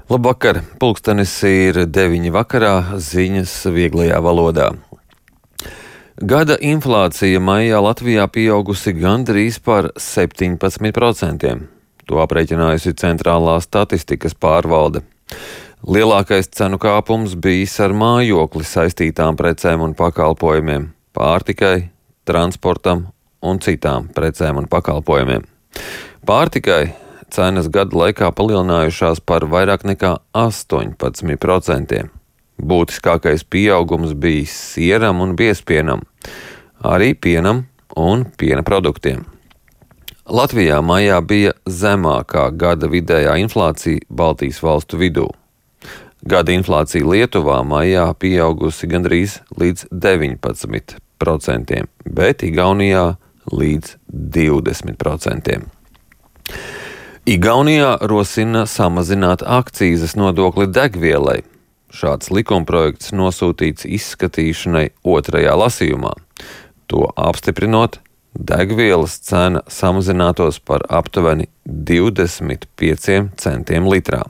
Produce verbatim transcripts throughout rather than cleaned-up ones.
Labvakar, pulkstenis ir deviņi vakarā, ziņas vieglajā valodā. Gada inflācija maijā Latvijā pieaugusi gandrīz par septiņpadsmit procentiem. To aprēķinājusi Centrālā statistikas pārvalde. Lielākais cenu kāpums bijis ar mājokli saistītām precēm un pakalpojumiem, pārtikai, transportam un citām precēm un pakalpojumiem. Pārtikai cenas gada laikā palielinājušās par vairāk nekā astoņpadsmit procentiem. Būtiskākais pieaugums bija sieram un biezpienam, arī pienam un piena produktiem. Latvijā maijā bija zemākā gada vidējā inflācija Baltijas valstu vidū. Gada inflācija Lietuvā maijā pieaugusi gandrīz līdz deviņpadsmit procentiem, bet Igaunijā līdz divdesmit procentiem. Igaunijā rosina samazināt akcīzes nodokli degvielai. Šāds likumprojekts nosūtīts izskatīšanai otrajā lasījumā. To apstiprinot, degvielas cena samazinātos par aptuveni divdesmit pieciem centiem litrā.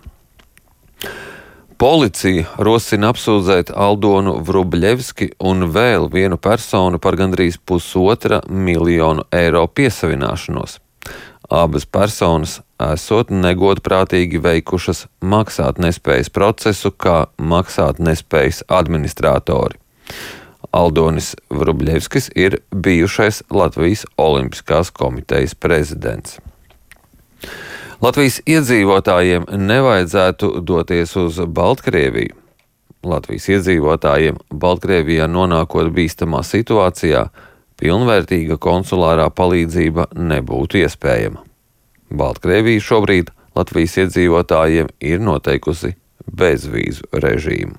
Policija rosina apsūdzēt Aldonu Vrubļevski un vēl vienu personu par gandrīz pusotra miljonu eiro piesavināšanos. Abas personas esot negodprātīgi veikušas maksātnespējas procesu kā maksātnespējas administratori. Aldonis Vrubļevskis ir bijušais Latvijas Olimpiskās komitejas prezidents. Latvijas iedzīvotājiem nevajadzētu doties uz Baltkrieviju. Latvijas iedzīvotājiem Baltkrievijā nonākot bīstamā situācijā, pilnvērtīga konsulārā palīdzība nebūtu iespējama. Baltkrievija šobrīd Latvijas iedzīvotājiem ir noteikusi bezvīzu režīmu.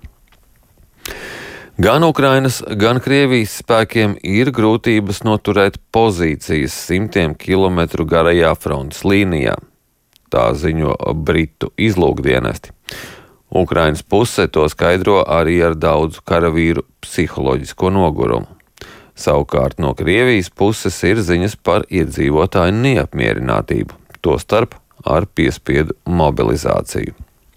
Gan Ukrainas, gan Krievijas spēkiem ir grūtības noturēt pozīcijas simtiem kilometru garajā frontes līnijā. Tā ziņo Britu izlūkdienesti. Ukrainas puse to skaidro arī ar daudzu karavīru psiholoģisko nogurumu. Savukārt no Krievijas puses ir ziņas par iedzīvotāju neapmierinātību, tostarp ar piespiedu mobilizāciju.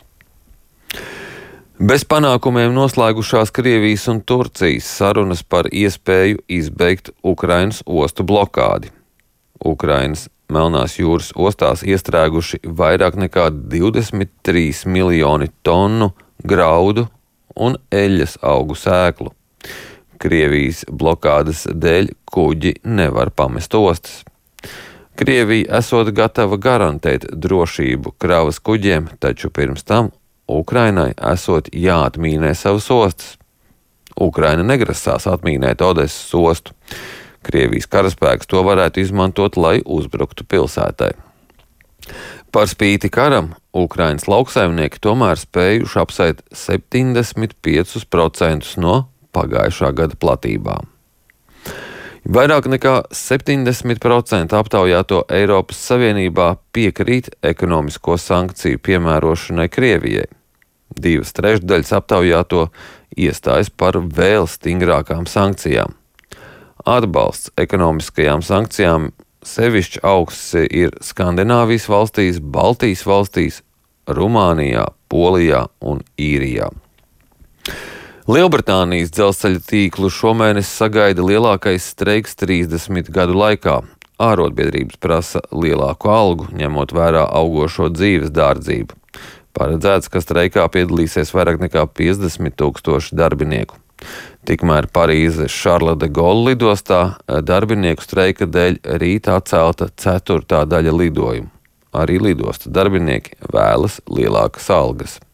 Bez panākumiem noslēgušās Krievijas un Turcijas sarunas par iespēju izbeigt Ukrainas ostu blokādi. Ukrainas Melnās jūras ostās iestrēguši vairāk nekā divdesmit trīs miljoni tonu graudu un eļļas augu sēklu. Krievijas blokādes dēļ kuģi nevar pamest ostas. Krievija esot gatava garantēt drošību kravas kuģiem, taču pirms tam Ukrainai esot jāatmīnē savas ostas. Ukraina negrasās atmīnēt Odesas ostu. Krievijas karaspēks to varētu izmantot, lai uzbruktu pilsētai. Par spīti karam, Ukrainas lauksaimnieki tomēr spējuši apsēt septiņdesmit piecus procentus no pagājušā gada platībām. Vairāk nekā septiņdesmit procenti aptaujāto Eiropas Savienībā piekrīt ekonomisko sankciju piemērošanai Krievijai. Divas trešdaļas aptaujāto iestājas par vēl stingrākām sankcijām. Atbalsts ekonomiskajām sankcijām sevišķi augsts ir Skandināvijas valstīs, Baltijas valstīs, Rumānijā, Polijā un Īrijā. Lielbritānijas dzelzceļa tīklu šomēnes sagaida lielākais streiks trīsdesmit gadu laikā. Ārotbiedrības prasa lielāku algu, ņemot vērā augošo dzīves dārdzību. Paredzēts, ka streikā piedalīsies vairāk nekā piecdesmit tūkstoši darbinieku. Tikmēr Parīzes Šarla de Gaulle lidostā darbinieku streika dēļ rīt atcelta ceturtā daļa lidojumu. Arī lidostu darbinieki vēlas lielākas algas.